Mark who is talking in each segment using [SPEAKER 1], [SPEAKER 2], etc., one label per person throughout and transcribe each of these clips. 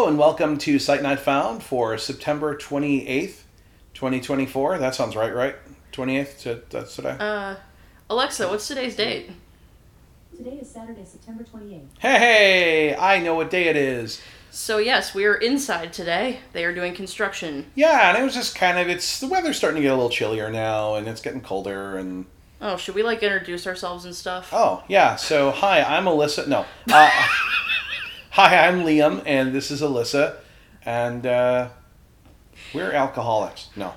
[SPEAKER 1] Hello and welcome to Sight Not Found for September 28th, 2024. That sounds right? 28th, that's today?
[SPEAKER 2] Alexa, what's today's date?
[SPEAKER 3] Today is Saturday, September 28th.
[SPEAKER 1] Hey, I know what day it is.
[SPEAKER 2] So yes, we are inside today. They are doing construction.
[SPEAKER 1] Yeah, and it was just the weather's starting to get a little chillier now, and it's getting colder, and...
[SPEAKER 2] Oh, should we, introduce ourselves and stuff?
[SPEAKER 1] Oh, yeah, so hi, I'm Alyssa, no. Hi, I'm Liam, and this is Alyssa, and we're alcoholics. No.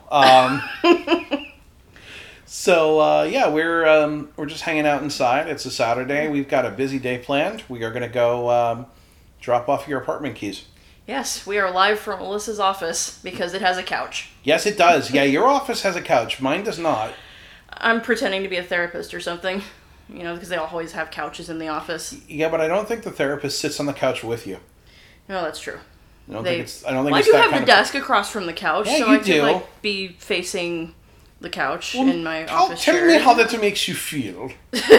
[SPEAKER 1] We're just hanging out inside. It's a Saturday. We've got a busy day planned. We are going to go drop off your apartment keys.
[SPEAKER 2] Yes, we are live from Alyssa's office because it has a couch.
[SPEAKER 1] Yes, it does. Yeah, your office has a couch. Mine does not.
[SPEAKER 2] I'm pretending to be a therapist or something. Because they always have couches in the office.
[SPEAKER 1] Yeah, but I don't think the therapist sits on the couch with you.
[SPEAKER 2] No, that's true.
[SPEAKER 1] I don't think it's that
[SPEAKER 2] I do have the desk across from the couch,
[SPEAKER 1] yeah,
[SPEAKER 2] so
[SPEAKER 1] you
[SPEAKER 2] I
[SPEAKER 1] do.
[SPEAKER 2] could be facing the couch in my office
[SPEAKER 1] Tell
[SPEAKER 2] chair.
[SPEAKER 1] me how that makes you feel.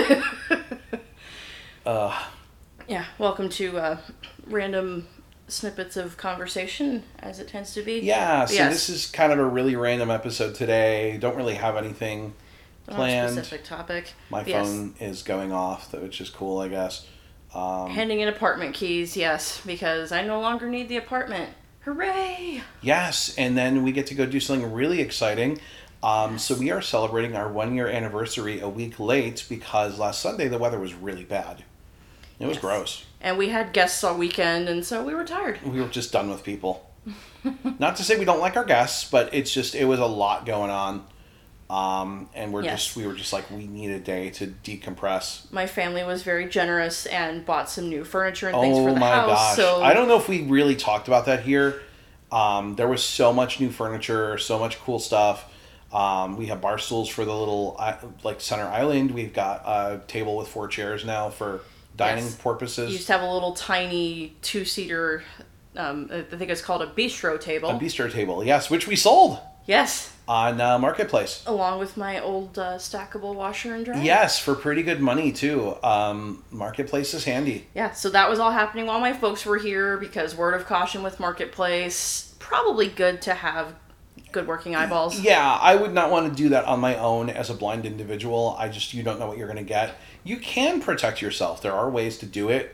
[SPEAKER 2] Yeah, welcome to random snippets of conversation, as it tends to be.
[SPEAKER 1] Yeah, so
[SPEAKER 2] yes.
[SPEAKER 1] This is kind of a really random episode today. Don't really have anything planned.
[SPEAKER 2] Specific topic.
[SPEAKER 1] My phone is going off, which is cool, I guess.
[SPEAKER 2] Handing in apartment keys, yes, because I no longer need the apartment. Hooray!
[SPEAKER 1] Yes, and then we get to go do something really exciting. So we are celebrating our 1-year anniversary a week late because last Sunday the weather was really bad. It was gross.
[SPEAKER 2] And we had guests all weekend, and so we were tired.
[SPEAKER 1] We were just done with people. Not to say we don't like our guests, but it was a lot going on. And we were just like, we need a day to decompress.
[SPEAKER 2] My family was very generous and bought some new furniture and things for the house.
[SPEAKER 1] Oh my gosh.
[SPEAKER 2] So
[SPEAKER 1] I don't know if we really talked about that here. There was so much new furniture, so much cool stuff. We have bar stools for the little, center island. We've got a table with 4 chairs now for dining purposes.
[SPEAKER 2] You used to have a little tiny 2-seater, I think it's called a bistro table.
[SPEAKER 1] A bistro table, yes, which we sold.
[SPEAKER 2] Yes.
[SPEAKER 1] On Marketplace.
[SPEAKER 2] Along with my old stackable washer and dryer.
[SPEAKER 1] Yes, for pretty good money, too. Marketplace is handy.
[SPEAKER 2] Yeah, so that was all happening while my folks were here because word of caution with Marketplace, probably good to have good working eyeballs.
[SPEAKER 1] Yeah, I would not want to do that on my own as a blind individual. You don't know what you're going to get. You can protect yourself. There are ways to do it.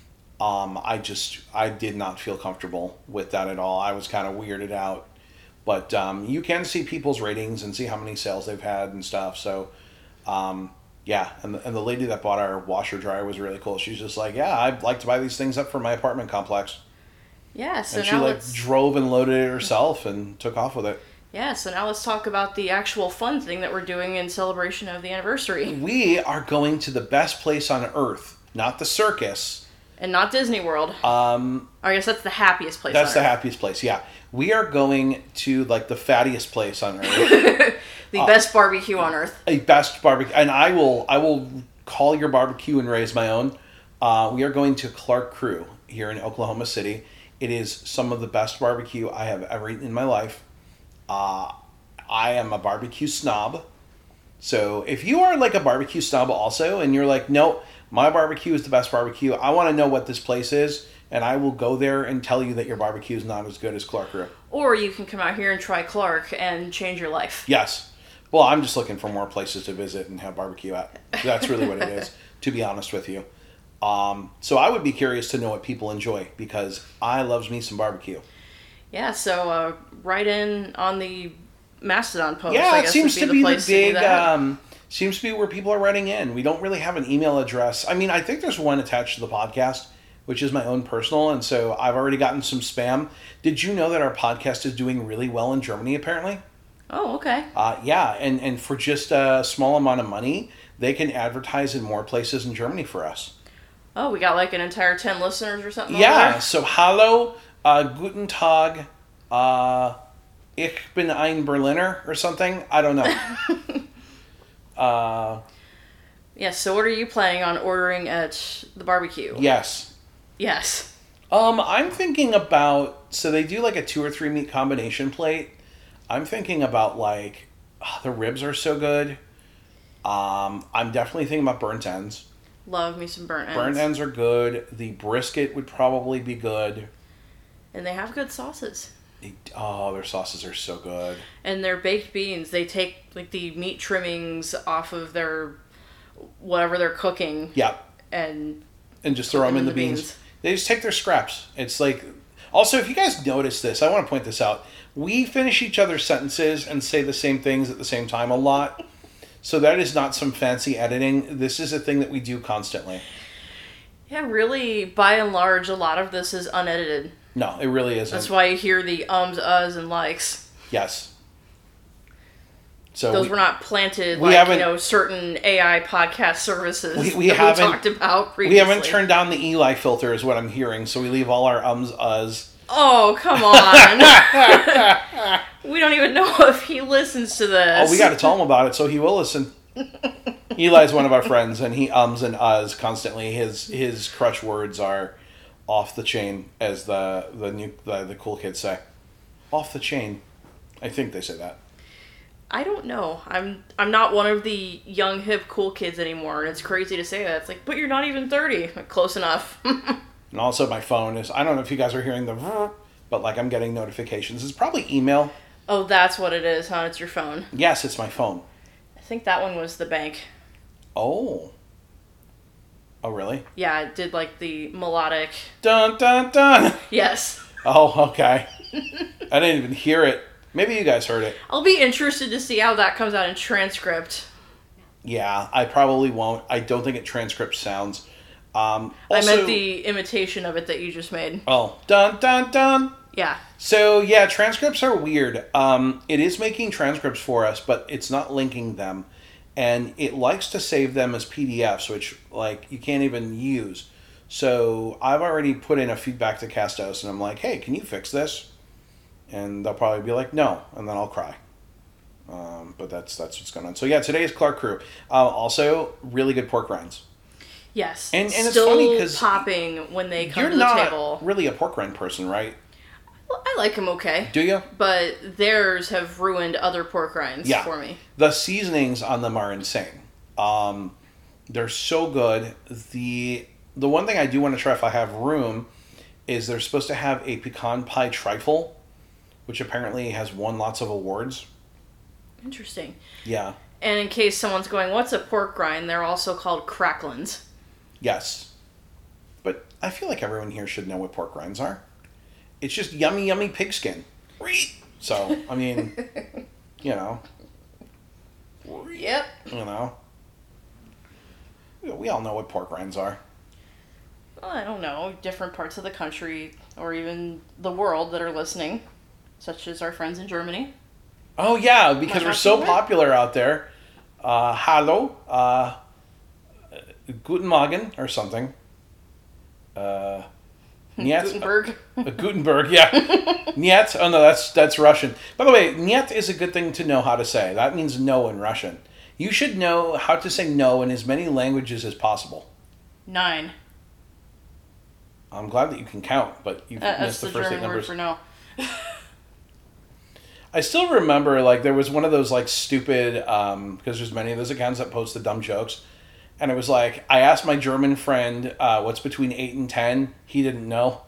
[SPEAKER 1] I did not feel comfortable with that at all. I was kind of weirded out. But you can see people's ratings and see how many sales they've had and stuff. So, yeah. And the lady that bought our washer dryer was really cool. She's just like, yeah, I'd like to buy these things up for my apartment complex.
[SPEAKER 2] Yeah, so
[SPEAKER 1] and
[SPEAKER 2] now
[SPEAKER 1] she drove and loaded it herself and took off with it.
[SPEAKER 2] Yeah, so now let's talk about the actual fun thing that we're doing in celebration of the anniversary.
[SPEAKER 1] We are going to the best place on earth, not the circus.
[SPEAKER 2] And not Disney World. I guess that's the happiest place on earth.
[SPEAKER 1] That's the happiest place, yeah. We are going to, the fattiest place on earth.
[SPEAKER 2] The best barbecue on earth.
[SPEAKER 1] A best barbecue. And I will call your barbecue and raise my own. We are going to Clark Crew here in Oklahoma City. It is some of the best barbecue I have ever eaten in my life. I am a barbecue snob. So if you are a barbecue snob also, and you're like, nope, my barbecue is the best barbecue, I want to know what this place is, and I will go there and tell you that your barbecue is not as good as Clark Crew.
[SPEAKER 2] Or you can come out here and try Clark and change your life.
[SPEAKER 1] Yes. Well, I'm just looking for more places to visit and have barbecue at. That's really what it is, to be honest with you. So I would be curious to know what people enjoy, because I loves me some barbecue.
[SPEAKER 2] Yeah, so write in on the Mastodon post.
[SPEAKER 1] Yeah,
[SPEAKER 2] I guess
[SPEAKER 1] it seems to be the big...
[SPEAKER 2] Seems
[SPEAKER 1] to be where people are writing in. We don't really have an email address. I mean, I think there's one attached to the podcast, which is my own personal, and so I've already gotten some spam. Did you know that our podcast is doing really well in Germany, apparently?
[SPEAKER 2] Oh, okay.
[SPEAKER 1] Yeah, and for just a small amount of money, they can advertise in more places in Germany for us.
[SPEAKER 2] Oh, we got an entire 10 listeners or something?
[SPEAKER 1] Yeah, so hallo, guten Tag, ich bin ein Berliner, or something. I don't know.
[SPEAKER 2] Yes, so what are you planning on ordering at the barbecue?
[SPEAKER 1] Yes.
[SPEAKER 2] Yes.
[SPEAKER 1] I'm thinking about, so they do a 2 or 3 meat combination plate. I'm thinking about the ribs are so good. I'm definitely thinking about burnt ends.
[SPEAKER 2] Love me some burnt ends.
[SPEAKER 1] Burnt ends are good. The brisket would probably be good.
[SPEAKER 2] And they have good sauces.
[SPEAKER 1] Their sauces are so good.
[SPEAKER 2] And their baked beans, they take like the meat trimmings off of their whatever they're cooking.
[SPEAKER 1] Yeah.
[SPEAKER 2] And
[SPEAKER 1] just throw them in the beans. They just take their scraps. It's like... Also, if you guys notice this, I want to point this out. We finish each other's sentences and say the same things at the same time a lot. So that is not some fancy editing. This is a thing that we do constantly.
[SPEAKER 2] Yeah, really, by and large, a lot of this is unedited.
[SPEAKER 1] No, it really isn't.
[SPEAKER 2] That's why you hear the ums, uhs, and likes.
[SPEAKER 1] Yes. So
[SPEAKER 2] those were not planted like, certain AI podcast services
[SPEAKER 1] we
[SPEAKER 2] talked about previously.
[SPEAKER 1] We haven't turned down the Eli filter is what I'm hearing, so we leave all our ums, uhs.
[SPEAKER 2] Oh, come on. We don't even know if he listens to this.
[SPEAKER 1] Oh, we got to tell him about it, so he will listen. Eli's one of our friends, and he ums and uhs constantly. His crutch words are off the chain, as the cool kids say. Off the chain. I think they say that.
[SPEAKER 2] I don't know. I'm not one of the young, hip, cool kids anymore, and it's crazy to say that. It's like, but you're not even 30. Like, close enough.
[SPEAKER 1] And also my phone is, I don't know if you guys are hearing the, but like I'm getting notifications. It's probably email.
[SPEAKER 2] Oh, that's what it is, huh? It's your phone.
[SPEAKER 1] Yes, it's my phone.
[SPEAKER 2] I think that one was the bank.
[SPEAKER 1] Oh. Oh, really?
[SPEAKER 2] Yeah, it did like the melodic.
[SPEAKER 1] Dun, dun, dun.
[SPEAKER 2] Yes.
[SPEAKER 1] Oh, okay. I didn't even hear it. Maybe you guys heard it.
[SPEAKER 2] I'll be interested to see how that comes out in transcript.
[SPEAKER 1] Yeah, I probably won't. I don't think it transcripts sounds. Also,
[SPEAKER 2] I meant the imitation of it that you just made.
[SPEAKER 1] Oh, dun, dun, dun.
[SPEAKER 2] Yeah.
[SPEAKER 1] So, yeah, transcripts are weird. It is making transcripts for us, but it's not linking them. And it likes to save them as PDFs, which, like, you can't even use. So, I've already put in a feedback to Castos, and I'm like, hey, can you fix this? And they'll probably be like, no, and then I'll cry. But that's what's going on. So, yeah, today is Clark Crew. Also, really good pork rinds.
[SPEAKER 2] Yes.
[SPEAKER 1] And it's
[SPEAKER 2] still
[SPEAKER 1] funny because
[SPEAKER 2] popping when they come to the
[SPEAKER 1] You're
[SPEAKER 2] table.
[SPEAKER 1] not really a pork rind person, right?
[SPEAKER 2] Well, I like them okay.
[SPEAKER 1] Do you?
[SPEAKER 2] But theirs have ruined other pork rinds for me.
[SPEAKER 1] The seasonings on them are insane. They're so good. The one thing I do want to try if I have room is they're supposed to have a pecan pie trifle, which apparently has won lots of awards.
[SPEAKER 2] Interesting.
[SPEAKER 1] Yeah.
[SPEAKER 2] And in case someone's going, what's a pork rind? They're also called cracklins.
[SPEAKER 1] Yes. But I feel like everyone here should know what pork rinds are. It's just yummy, yummy pigskin. So, I mean, you know.
[SPEAKER 2] Yep.
[SPEAKER 1] You know. We all know what pork rinds are.
[SPEAKER 2] Well, I don't know. Different parts of the country or even the world that are listening, such as our friends in Germany.
[SPEAKER 1] Oh, yeah, because we're so popular out there. Hallo. Guten Morgen or something. Niet.
[SPEAKER 2] Gutenberg.
[SPEAKER 1] Gutenberg, yeah. Niet. Oh, no, that's Russian. By the way, niet is a good thing to know how to say. That means no in Russian. You should know how to say no in as many languages as possible.
[SPEAKER 2] 9.
[SPEAKER 1] I'm glad that you can count, but you've missed the first 8 numbers.
[SPEAKER 2] Word for no.
[SPEAKER 1] I still remember, like, there was one of those, like, stupid, because there's many of those accounts that post the dumb jokes. And it was like, I asked my German friend, what's between 8 and 10? He didn't know.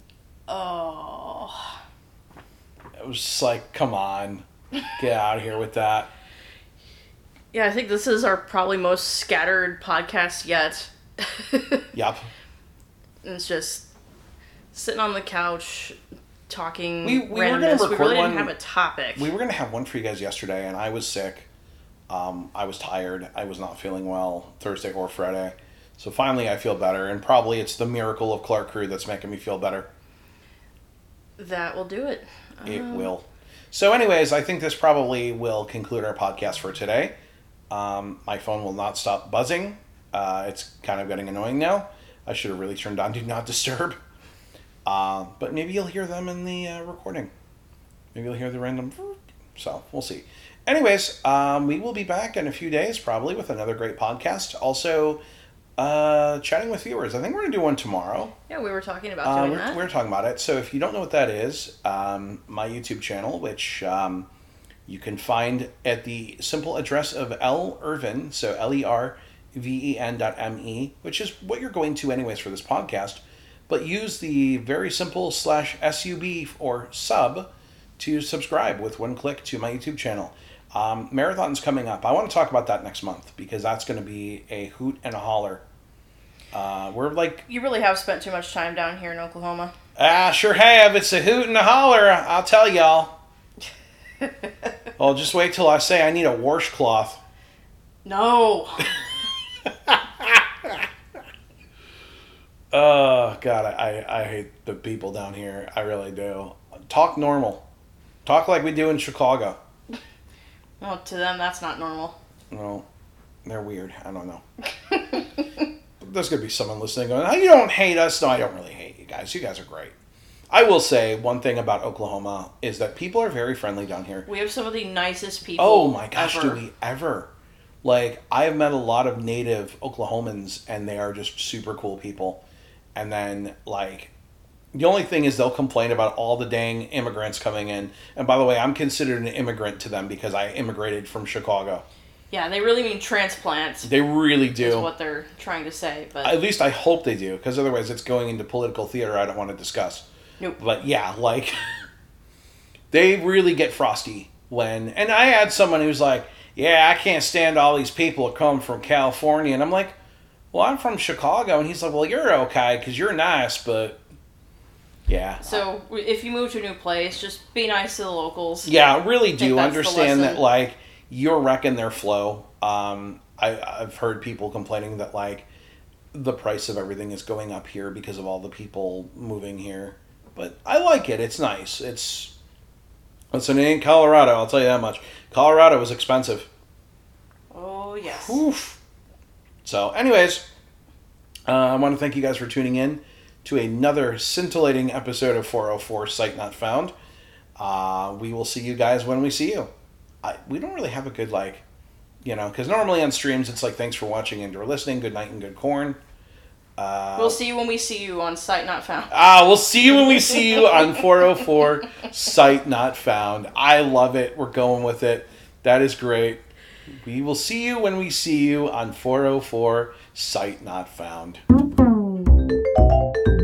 [SPEAKER 2] Oh.
[SPEAKER 1] It was just like, come on. Get out of here with that.
[SPEAKER 2] Yeah, I think this is our probably most scattered podcast yet.
[SPEAKER 1] Yep.
[SPEAKER 2] It's just sitting on the couch, talking
[SPEAKER 1] we were going to record
[SPEAKER 2] we really
[SPEAKER 1] one.
[SPEAKER 2] Didn't have a topic.
[SPEAKER 1] We were going to have one for you guys yesterday, and I was sick. I was tired. I was not feeling well Thursday or Friday. So finally I feel better, and probably it's the miracle of Clark Crew that's making me feel better.
[SPEAKER 2] That will do it.
[SPEAKER 1] It will. So anyways, I think this probably will conclude our podcast for today. My phone will not stop buzzing. It's kind of getting annoying now. I should have really turned on Do Not Disturb. But maybe you'll hear them in the recording. Maybe you'll hear the random... So, we'll see. Anyways, we will be back in a few days, probably, with another great podcast. Also, chatting with viewers. I think we're going to do one tomorrow.
[SPEAKER 2] Yeah, we were talking about doing that.
[SPEAKER 1] We were talking about it. So if you don't know what that is, my YouTube channel, which you can find at the simple address of L Irvin, so LERVEN.me, which is what you're going to anyways for this podcast. but use the very simple /SUB or sub to subscribe with one click to my YouTube channel. Marathon's coming up. I want to talk about that next month because that's going to be a hoot and a holler. We're like...
[SPEAKER 2] You really have spent too much time down here in Oklahoma.
[SPEAKER 1] Sure have. It's a hoot and a holler, I'll tell y'all. Well, just wait till I say I need a washcloth.
[SPEAKER 2] No.
[SPEAKER 1] Oh, God, I hate the people down here. I really do. Talk normal. Talk like we do in Chicago.
[SPEAKER 2] Well, to them, that's not normal.
[SPEAKER 1] No, they're weird. I don't know. There's going to be someone listening going, oh, you don't hate us. No, I don't really hate you guys. You guys are great. I will say one thing about Oklahoma is that people are very friendly down here.
[SPEAKER 2] We have some of the nicest people
[SPEAKER 1] Oh, my gosh,
[SPEAKER 2] ever.
[SPEAKER 1] do we ever. Like, I have met a lot of native Oklahomans, and they are just super cool people. And then, like, the only thing is they'll complain about all the dang immigrants coming in. And by the way, I'm considered an immigrant to them because I immigrated from Chicago.
[SPEAKER 2] Yeah, they really mean transplants.
[SPEAKER 1] They really
[SPEAKER 2] Is
[SPEAKER 1] do.
[SPEAKER 2] what they're trying to say. But
[SPEAKER 1] At least I hope they do, because otherwise it's going into political theater I don't want to discuss.
[SPEAKER 2] Nope.
[SPEAKER 1] But yeah, like, they really get frosty when... And I had someone who's like, yeah, I can't stand all these people that come from California. And I'm like, well, I'm from Chicago. And he's like, well, you're okay, because you're nice, but... Yeah.
[SPEAKER 2] So if you move to a new place, just be nice to the locals.
[SPEAKER 1] Yeah, really
[SPEAKER 2] think
[SPEAKER 1] do
[SPEAKER 2] that's the
[SPEAKER 1] understand that,
[SPEAKER 2] lesson.
[SPEAKER 1] like, you're wrecking their flow. I've heard people complaining that, like, the price of everything is going up here because of all the people moving here. But I like it. It's nice. Listen, it ain't Colorado, I'll tell you that much. Colorado is expensive.
[SPEAKER 2] Oh, yes.
[SPEAKER 1] Oof. So, anyways, I want to thank you guys for tuning in to another scintillating episode of 404 Sight Not Found. We will see you guys when we see you. We don't really have a good, like, because normally on streams it's like, thanks for watching and or listening, good night and good corn.
[SPEAKER 2] We'll see you when we see you on Sight Not Found.
[SPEAKER 1] We'll see you when we see you on 404 Sight Not Found. I love it. We're going with it. That is great. We will see you when we see you on 404 Sight Not Found.